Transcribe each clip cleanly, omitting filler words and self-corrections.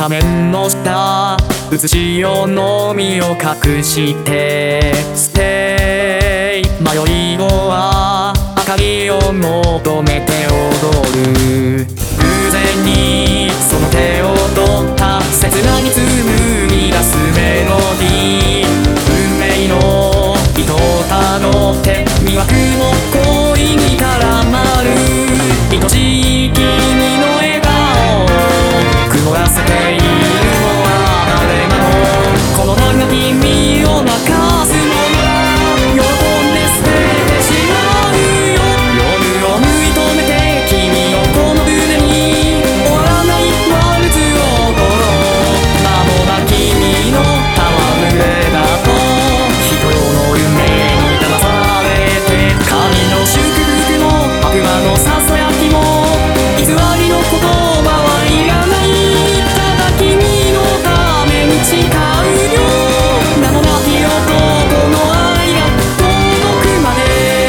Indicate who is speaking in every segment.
Speaker 1: 仮面の下写しよのみを隠してステイ迷い子は明かりを求めて踊る。偶然にその手を取った切なに紡ぎ出すメロディー。運命の糸をたどって魅惑も恋に絡まる。愛しい君の笑顔曇らせているのは誰なの。この長き身を任すもの喜んで捨ててしまうよ。夜を縫い止めて君をこの腕に終わらないワルツを踊ろう。間もな君の戯れだと人の夢に騙されて神の祝福も悪魔のささやきも偽りの言葉はいらない。ただ君のために誓うよ。名もなき男の愛が届くまで。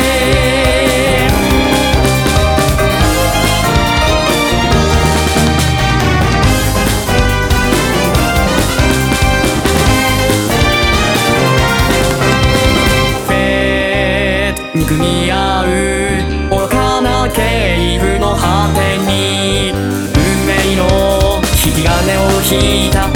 Speaker 1: フェード憎み合う愚かな系譜の果てに運命の引き金を引いた